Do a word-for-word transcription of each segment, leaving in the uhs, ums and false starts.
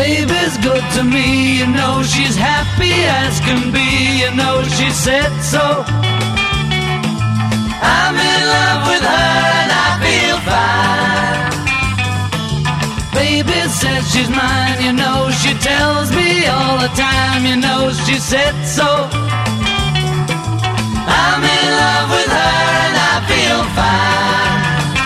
Baby's good to me, you know, she's happy as can be, you know, she said so. I'm in love with her and I feel fine. Baby says she's mine, you know, she tells me all the time, you know, she said so. I'm in love with her and I feel fine.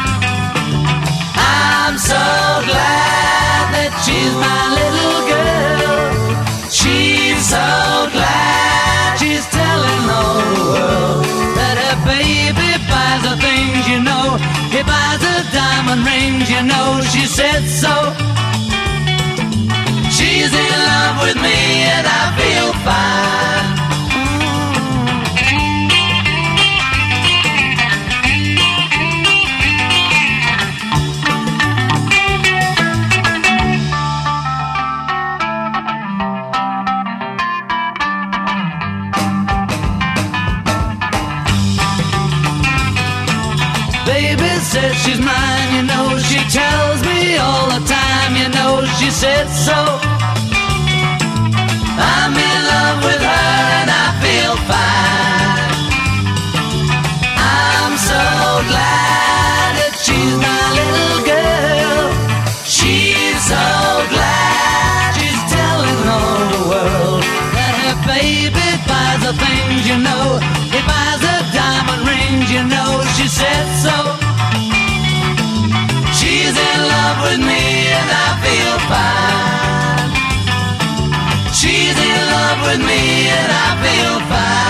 I'm so glad that she's my little girl. She's so glad she's telling all the world that her baby buys her things, you know. He buys her diamond rings, you know, she said so. She's in love with me and I feel fine. Baby says she's mine, you know, she tells me all the time, you know, she said so. I'm in love with her and I feel fine. I'm so glad that she's my little girl. She's so glad she's telling all the world that her baby buys her things, you know. He buys her diamond rings, you know, she said so. She's in love with me and I feel fine. She's in love with me and I feel fine.